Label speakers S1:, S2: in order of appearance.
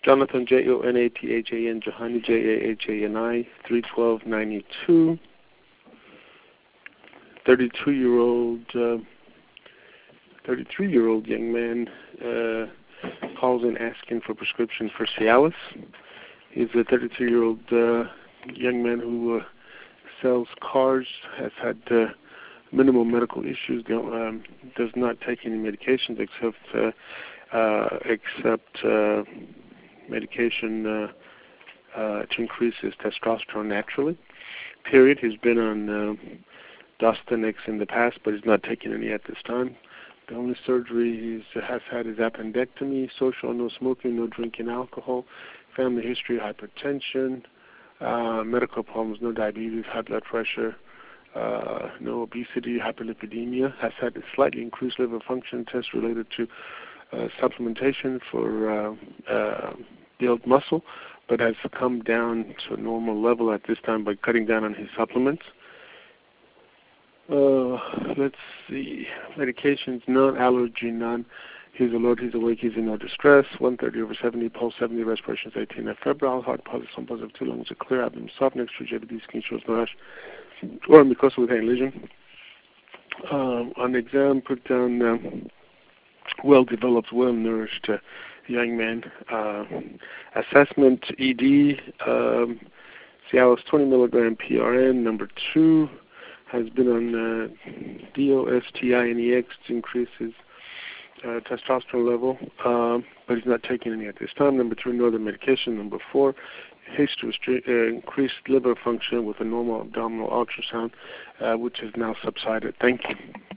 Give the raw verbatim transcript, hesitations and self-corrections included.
S1: Jonathan, J O N A T H A N, Jahani, J A H A N I, three twelve ninety-two. thirty-two-year-old, uh, thirty-three-year-old young man uh, calls in asking for prescription for Cialis. He's a thirty-two-year-old uh, young man who uh, sells cars, has had uh, minimal medical issues, um, does not take any medications except uh, uh, except uh, medication uh, uh, to increase his testosterone naturally. Period. He's been on uh, Dostanex in the past, but he's not taking any at this time. The only surgery he has had is appendectomy, social, no smoking, no drinking alcohol, family history, hypertension, uh, medical problems, no diabetes, high blood pressure, uh, no obesity, hyperlipidemia, has had a slightly increased liver function test related to uh, supplementation for uh, uh, build muscle, but has come down to a normal level at this time by cutting down on his supplements. Uh, let's see. Medications, none. Allergy, none. He's alert, he's awake, he's in no distress. one thirty over seventy, pulse seventy, respirations eighteen, febrile, heart positive, some positive, two lungs are clear, abdomen soft, next to J B D, skin shows no rash, or mucosal with any lesion. Um, on the exam, put down um, well-developed, well-nourished uh, young man. Uh, assessment, E D, um, Cialis twenty milligram P R N, number two. Has been on uh, D O S T I N E X to increase his uh, testosterone level, um, but he's not taking any at this time. Number three, no other medication. Number four, history of uh, increased liver function with a normal abdominal ultrasound, uh, which has now subsided. Thank you.